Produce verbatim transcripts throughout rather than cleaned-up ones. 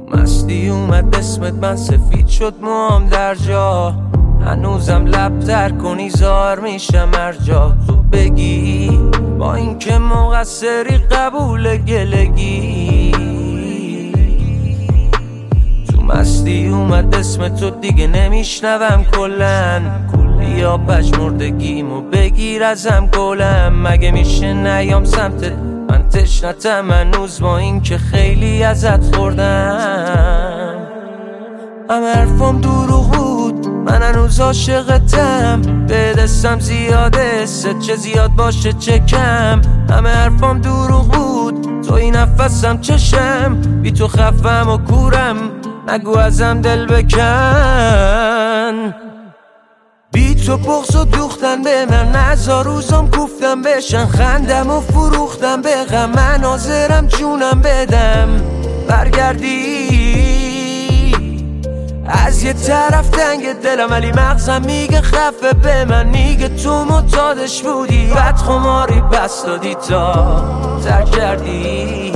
تو مستی اومد اسمت من سفید شد موام در جا، هنوزم لب تر کنی زار میشم هر جا تو بگی با این که مقصری قبول گلگی. تو مستی اومد اسم تو دیگه نمیشنوم کلن، بیا پژمردگیمو بگیر ازم گلم. مگه میشه نیام سمتت من تشنتم هنوز با این که خیلی ازت خوردم. همه حرفام دروغ بود من هنوز عاشقتم، به دستم زیاده ست چه زیاد باشه چه کم. همه حرفام دروغ بود تو این نفسم چشم، بی تو خفم و کورم نگو ازم دل بکن. بی تو بغض و دوختن به من نزار روزم گفتم بشن، خندم و فروختم به غم من حاضرم جونم بدم. برگردی از یه طرف تنگ دلم ولی مغزم میگه خفه به من، میگه تو معتادش بودی بد خماری بس دادی تا ترک کردی.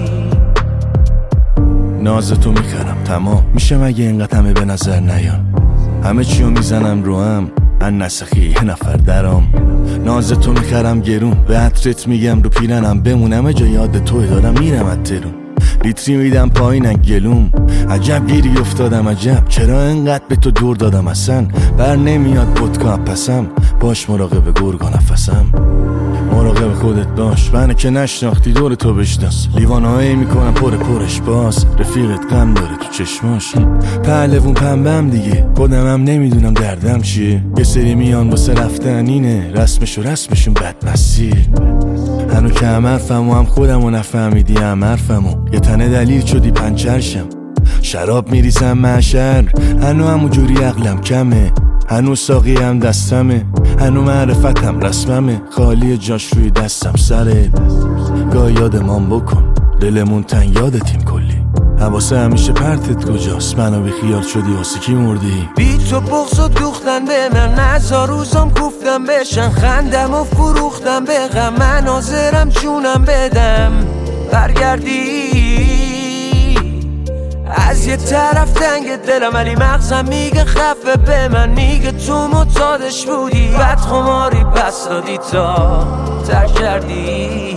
ناز تو میخرم تمام میشه مگه اینقدر همه به نظر نیان، همه چیو میزنم رو هم ان نسخی یه نفر درام. ناز تو میخرم گرون به عطرت میگم رو پیرنم بمونم جا یاد توی دارم میرم اترون. لیتری میدم پایینن گلوم عجب گیری افتادم عجب چرا انقدر به تو دور دادم اصلا بر نمیاد بدکا پسم باش مراقب گرگا نفسم. مراقب خودت باش منو که نشناختی دور تو بشناس، لیوانهایی میکنم پر پرش باز رفیقت غم داره تو چشماش. پهلوون پنبم دیگه خودمم نمیدونم دردم چیه، یه سری میان واسه رفتن اینه رسمش و رسمشون بدمسیه. هنو که هم حرفم و هم خودم و نفهمیدی هم حرفم و یه تنه دلیل شدی پنچرشم. شراب میریزم معشر هنو همون جوری عقلم کمه، هنو ساقی هم دستمه هنو معرفتم رسممه، خالی جاش روی دستم سرت. گاه یادمان بکن دلمون تنگ یادتیم کلی، حواسه همیشه پرتت کجاست منو بی خیال شدی واسه کی مردی. بی تو بغض و دوختن به من نزار روزم گفتم بشن، خندم و فروختم به غم من حاضرم جونم بدم. برگردی از یه طرف تنگ دلم ولی مغزم میگه خفه به من، میگه تو معتادش بودی بد خماری پس دادی تا ترک کردی.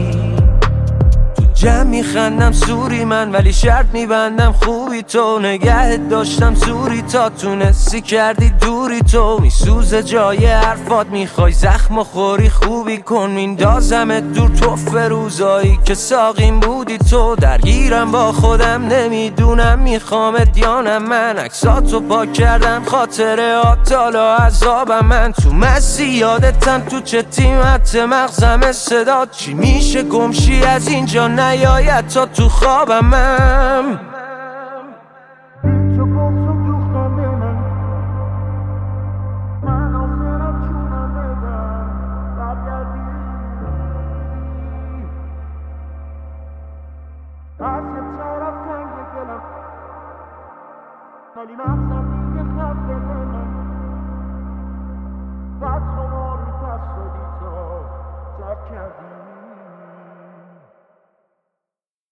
جمع میخندم سوری من ولی شرط میبندم خوبی تو، نگهت داشتم زوری تا تونستی کردی دوری تو. میسوزه جای حرفات میخوای زخم و خوری خوبی کن، میندازمت دور تو فروزایی که ساقیم بودی تو. درگیرم با خودم نمیدونم میخوامت یا نه، من عکساتو پاک کردم خاطره آتالا عذابم. من تو مسی یادتم تو چه تیمت مغزم صدات چی میشه گمشی از اینجا نیاید تا تو خوابمم. کردی